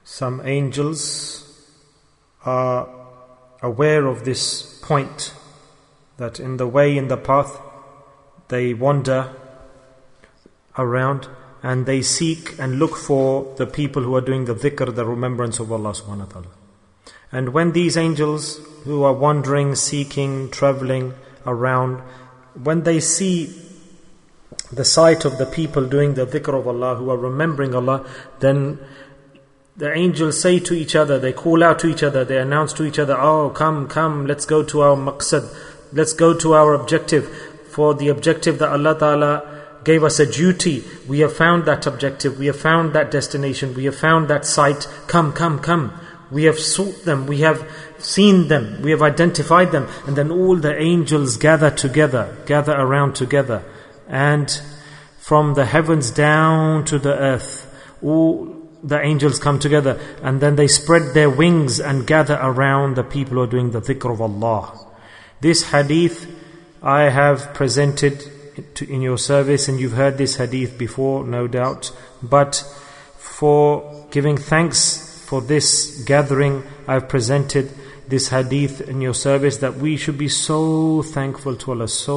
Some angels are aware of this point, that in the way, in the path, they wander around and they seek and look for the people who are doing the dhikr, the remembrance of Allah subhanahu wa ta'ala. And when these angels who are wandering, seeking, traveling around, when they see the sight of the people doing the dhikr of Allah, who are remembering Allah, then the angels say to each other, they call out to each other, they announce to each other, oh, come, let's go to our maqsad, let's go to our objective. For the objective that Allah Ta'ala gave us a duty, we have found that objective, we have found that destination, we have found that site. Come. We have sought them, we have seen them, we have identified them. And then all the angels gather around together. And from the heavens down to the earth, all the angels come together, and then they spread their wings and gather around the people who are doing the dhikr of Allah. This hadith I have presented in your service, and you've heard this hadith before, no doubt. But for giving thanks for this gathering, I've presented this hadith in your service, that we should be so thankful to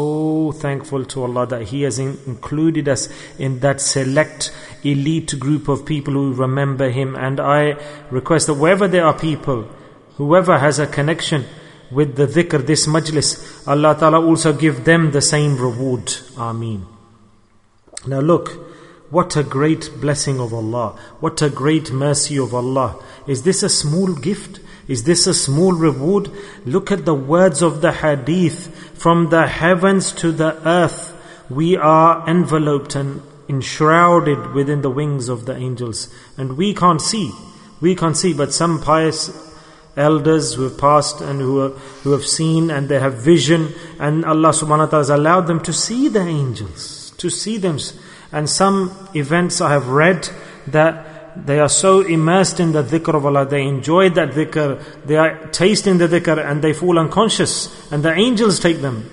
Allah, that He has included us in that select elite group of people who remember Him. And I request that wherever there are people, whoever has a connection with the dhikr, this majlis, Allah Ta'ala also give them the same reward. Ameen. Now look, what a great blessing of Allah, what a great mercy of Allah. Is this a small gift? Is this a small reward? Look at the words of the hadith. From the heavens to the earth, we are enveloped and enshrouded within the wings of the angels. And we can't see, but some pious elders who have passed and who have seen, and they have vision, and Allah subhanahu wa ta'ala has allowed them to see the angels, to see them. And some events I have read that they are so immersed in the dhikr of Allah, they enjoy that dhikr, they are tasting the dhikr, and they fall unconscious, and the angels take them.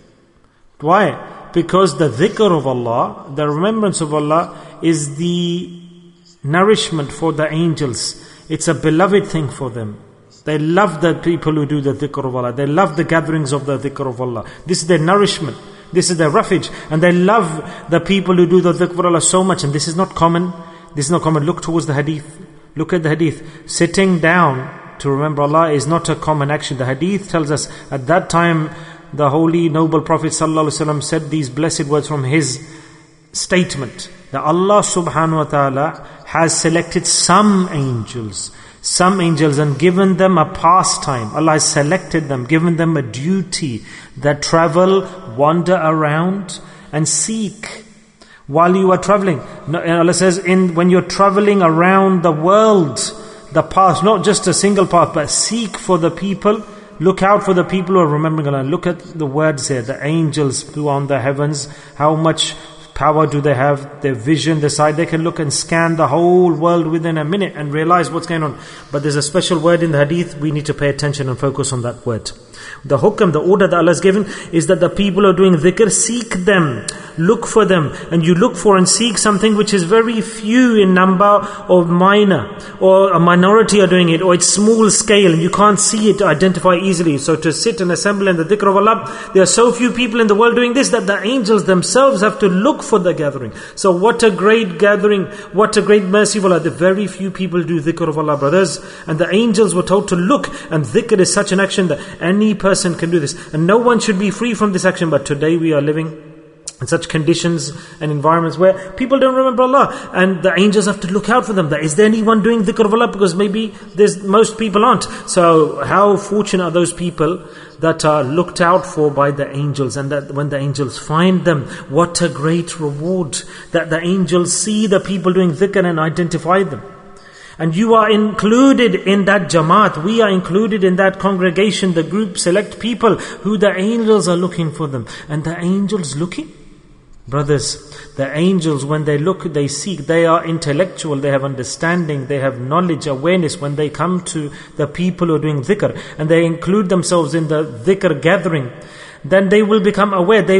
Why? Because the dhikr of Allah, the remembrance of Allah, is the nourishment for the angels. It's a beloved thing for them. They love the people who do the dhikr of Allah. They love the gatherings of the dhikr of Allah. This is their nourishment. This is their refuge. And they love the people who do the dhikr of Allah so much. And this is not common. Look towards the hadith. Look at the hadith. Sitting down to remember Allah is not a common action. The hadith tells us at that time, the holy noble Prophet ﷺ said these blessed words from his statement, that Allah subhanahu wa ta'ala has selected some angels and given them a pastime. Allah has selected them, given them a duty, that travel, wander around and seek while you are traveling. Allah says, when you're traveling around the world, the path, not just a single path, but seek for the people, look out for the people who are remembering Allah. Look at the words here, the angels who are on the heavens, how much power do they have, their vision, their sight. They can look and scan the whole world within a minute and realize what's going on. But there's a special word in the hadith, we need to pay attention and focus on that word. The hukam, the order that Allah has given, is that the people who are doing dhikr, seek them, look for them. And you look for and seek something which is very few in number, or minor, or a minority are doing it, or it's small scale and you can't see it, identify easily. So to sit and assemble in the dhikr of Allah, there are so few people in the world doing this that the angels themselves have to look for the gathering. So what a great gathering, what a great mercy of Allah. The very few people do dhikr of Allah, brothers. And the angels were told to look, and dhikr is such an action that any person can do this. And no one should be free from this action. But today we are living in such conditions and environments where people don't remember Allah, and the angels have to look out for them. Is there anyone doing dhikr of Allah? Because maybe most people aren't. So how fortunate are those people that are looked out for by the angels, and that when the angels find them, what a great reward, that the angels see the people doing dhikr and identify them. And you are included in that jamaat. We are included in that congregation, the group, select people who the angels are looking for them. And the angels looking? Brothers, the angels, when they look, they seek, they are intellectual, they have understanding, they have knowledge, awareness. When they come to the people who are doing dhikr, and they include themselves in the dhikr gathering, then they will become aware. They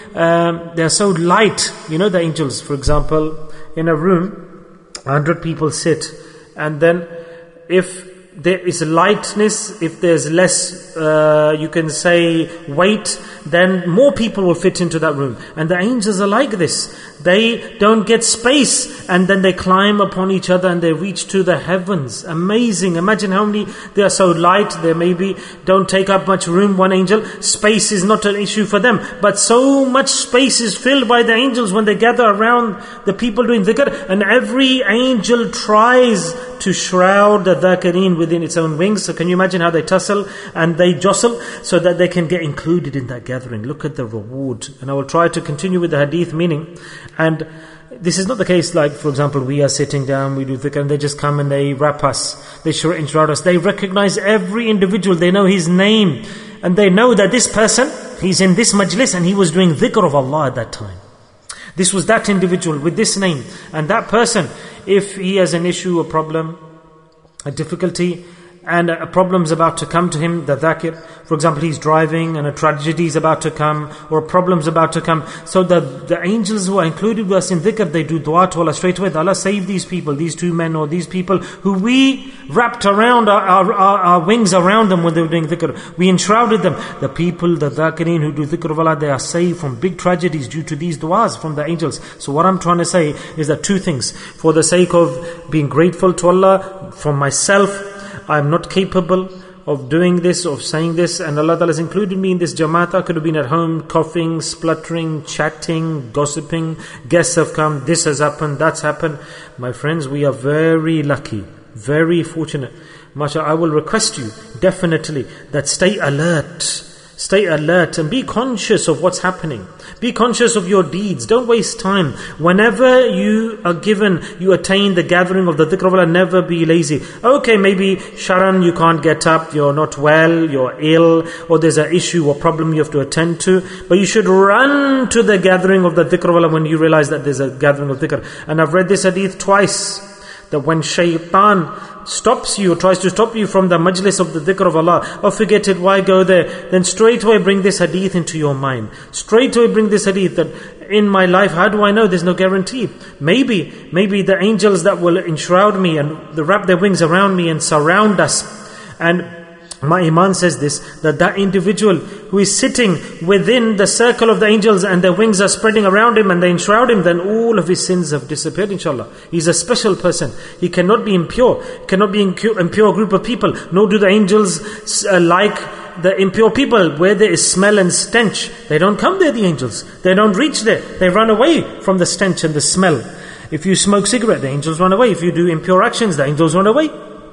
are so light. You know the angels, for example, in a room, 100 people sit, and then if there is lightness, if there's less, you can say, weight, then more people will fit into that room. And the angels are like this. They don't get space, and then they climb upon each other and they reach to the heavens. Amazing. Imagine how many, they are so light, they maybe don't take up much room, one angel. Space is not an issue for them. But so much space is filled by the angels when they gather around the people doing dhikr. And every angel tries to shroud the dhakireen within its own wings. So can you imagine how they tussle and they jostle so that they can get included in that gathering? Look at the reward. And I will try to continue with the hadith meaning. And this is not the case like, for example, we are sitting down, we do dhikr, and they just come and they wrap us, they enshroud us. They recognize every individual, they know his name, and they know that this person, he's in this majlis and he was doing dhikr of Allah at that time. This was that individual with this name. And that person, if he has an issue, a problem, a difficulty, and a problem is about to come to him, the dhakir, for example, he's driving and a tragedy is about to come, or a problem is about to come. So the angels who are included with us in dhikr, they do dua to Allah straight away. Allah save these people, these two men or these people who we wrapped around our wings around them when they were doing dhikr. We enshrouded them. The people, the dhakireen who do dhikr of Allah, they are saved from big tragedies due to these duas from the angels. So what I'm trying to say is that two things. For the sake of being grateful to Allah, for myself, I'm not capable of doing this, of saying this, and Allah Ta'ala has included me in this jamaat. I could have been at home coughing, spluttering, chatting, gossiping. Guests have come, this has happened, that's happened. My friends, we are very lucky, very fortunate. MashaAllah, I will request you definitely that stay alert and be conscious of what's happening. Be conscious of your deeds. Don't waste time. Whenever you are given, you attain the gathering of the dhikr of Allah, never be lazy. Okay, maybe Sharon, you can't get up, you're not well, you're ill, or there's an issue or problem you have to attend to. But you should run to the gathering of the dhikr of Allah when you realize that there's a gathering of dhikr. And I've read this hadith twice, that when shaitan stops you, tries to stop you from the majlis of the dhikr of Allah, or forget it, why go there? Then straight away bring this hadith into your mind. Straight away bring this hadith that in my life, how do I know? There's no guarantee. Maybe the angels that will enshroud me and they wrap their wings around me and surround us. And my Iman says this, that individual who is sitting within the circle of the angels and their wings are spreading around him and they enshroud him, then all of his sins have disappeared, inshallah. He's a special person. He cannot be impure. He cannot be impure group of people. Nor do the angels like the impure people where there is smell and stench. They don't come there, the angels. They don't reach there. They run away from the stench and the smell. If you smoke cigarette, the angels run away. If you do impure actions, the angels run away.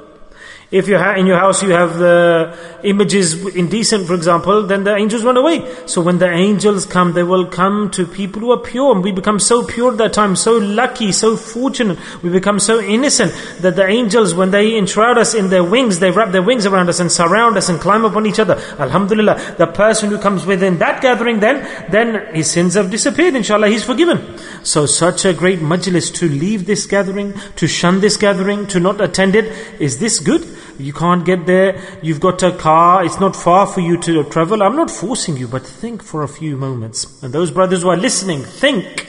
If you in your house you have the images indecent, for example, then the angels run away. So when the angels come, they will come to people who are pure. And we become so pure at that time, so lucky, so fortunate. We become so innocent that the angels, when they enshroud us in their wings, they wrap their wings around us and surround us and climb upon each other. Alhamdulillah, the person who comes within that gathering, then his sins have disappeared. Inshallah, he's forgiven. So such a great majlis, to leave this gathering, to shun this gathering, to not attend it, is this good? You can't get there, you've got a car, it's not far for you to travel. I'm not forcing you, but think for a few moments. And those brothers who are listening, think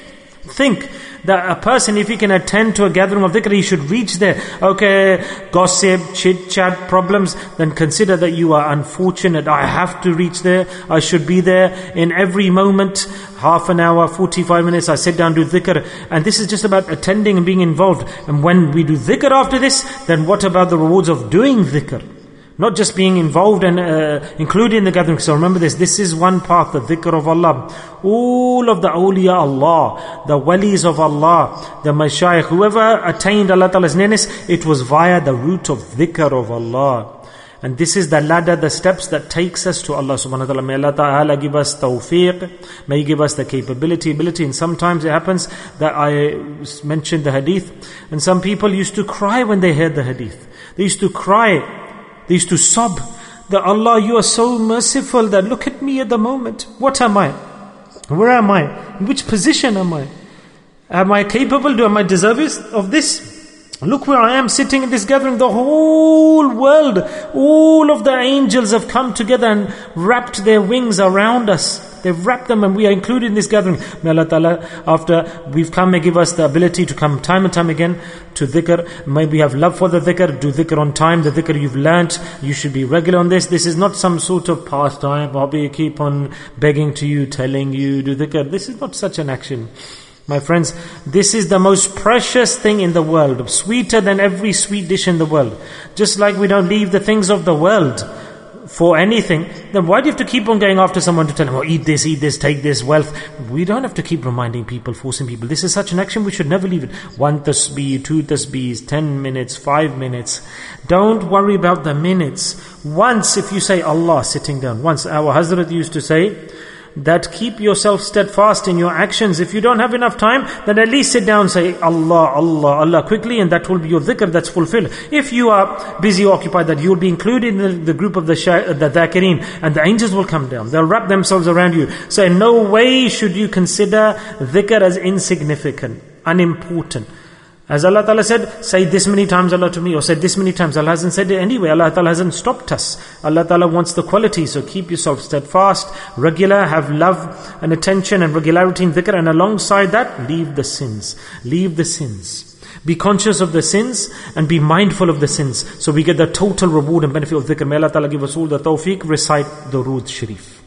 that a person, if he can attend to a gathering of dhikr, he should reach there. Okay, gossip, chit-chat, problems, then consider that you are unfortunate. I have to reach there, I should be there in every moment. Half an hour, 45 minutes, I sit down, do dhikr. And this is just about attending and being involved. And when we do dhikr after this, then what about the rewards of doing dhikr? Not just being involved and included in the gathering. So remember this is one path, the dhikr of Allah. All of the awliya Allah, the walis of Allah, the mashayikh, whoever attained Allah Ta'ala's nearness, it was via the route of dhikr of Allah. And this is the ladder, the steps that takes us to Allah subhanahu wa ta'ala. May Allah ta'ala give us tawfiq, may He give us the capability. And sometimes it happens that I mentioned the hadith, and some people used to cry when they heard the hadith. They used to cry, they used to sob, that Allah, you are so merciful that look at me at the moment. What am I? Where am I? In which position am I? Am I capable? Am I deserving of this? Look where I am sitting in this gathering. The whole world, all of the angels have come together and wrapped their wings around us. They've wrapped them and we are included in this gathering. May Allah Ta'ala, after we've come, may give us the ability to come time and time again to dhikr. May we have love for the dhikr, do dhikr on time. The dhikr you've learnt, you should be regular on this. This is not some sort of pastime, hobby, keep on begging to you, telling you, do dhikr. This is not such an action. My friends, this is the most precious thing in the world, sweeter than every sweet dish in the world. Just like we don't leave the things of the world for anything, then why do you have to keep on going after someone to tell them, oh, eat this, take this, wealth? We don't have to keep reminding people, forcing people. This is such an action, we should never leave it. 1 tasbih, 2 tasbihs, 10 minutes, 5 minutes. Don't worry about the minutes. Once, if you say Allah sitting down, once our Hazrat used to say, that keep yourself steadfast in your actions. If you don't have enough time, then at least sit down and say Allah, Allah, Allah quickly, and that will be your dhikr that's fulfilled. If you are busy or occupied, that you'll be included in the group of the dhakireen, and the angels will come down. They'll wrap themselves around you. So in no way should you consider dhikr as insignificant, unimportant. As Allah Ta'ala said, say this many times Allah to me, or said this many times. Allah hasn't said it anyway. Allah Ta'ala hasn't stopped us. Allah Ta'ala wants the quality, so keep yourself steadfast, regular, have love and attention and regularity in dhikr, and alongside that, leave the sins. Leave the sins. Be conscious of the sins and be mindful of the sins, so we get the total reward and benefit of dhikr. May Allah Ta'ala give us all the tawfiq. Recite the Durood Sharif.